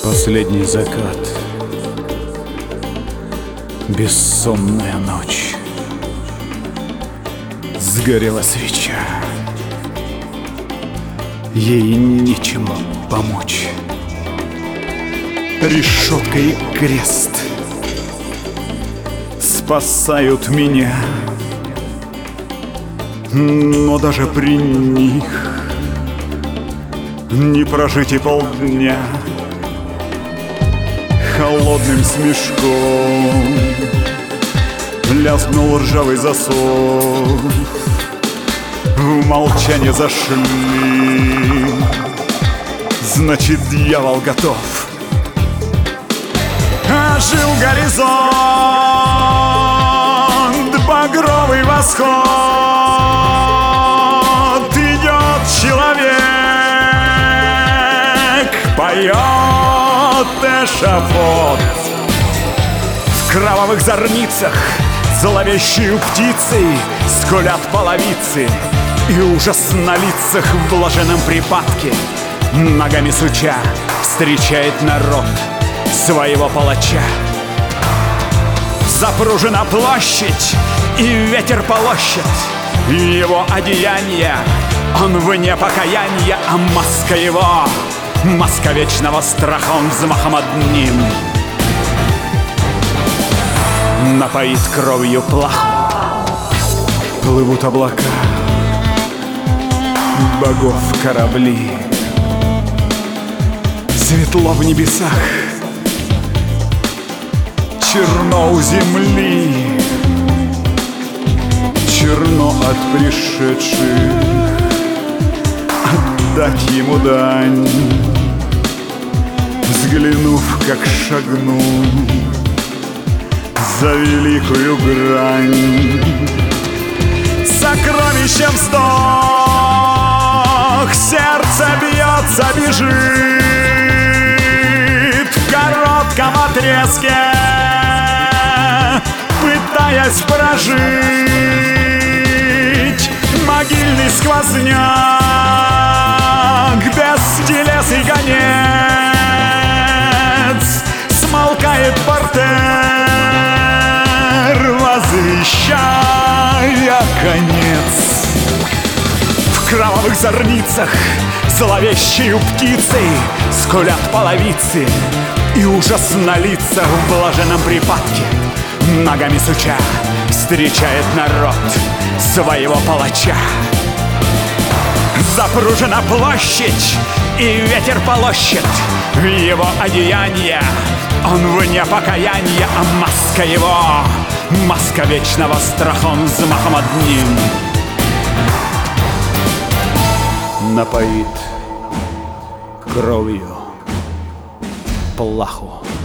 Последний закат, бессонная ночь. Сгорела свеча, ей нечем помочь. Решетка и крест спасают меня, но даже при них не прожить и полдня. Холодным смешком лязгнул ржавый засов, в молчание зашли, значит, дьявол готов. Ожил горизонт, багровый восход, идет человек, поет эшафот. В кровавых зорницах зловещие птицы скулят половицы, и ужас на лицах в блаженном припадке, ногами суча, встречает народ своего палача. Запружена площадь, и ветер полощет его одеяния. Он вне покаяния, а маска его, маска вечного страха, он взмахом одним напоит кровью плаху. Плывут облака, богов корабли, светло в небесах, черно у земли, черно от пришедших отдать ему дань. Взглянув, как шагнул за великую грань, сокровищем вздох, сердце бьется, бежит в коротком отрезке, пытаясь прожить могильный сквозняк, бестелесный гонец смолкает портер, возвещая конец. В кровавых зорницах зловещие птицы скулят половицы, и ужас на лицах в блаженном припадке, ногами суча, встречает народ своего палача. Запружена площадь, и ветер полощет его одеяния. Он вне покаяния, а маска его, маска вечного страха, он взмахом одним напоит кровью плаху.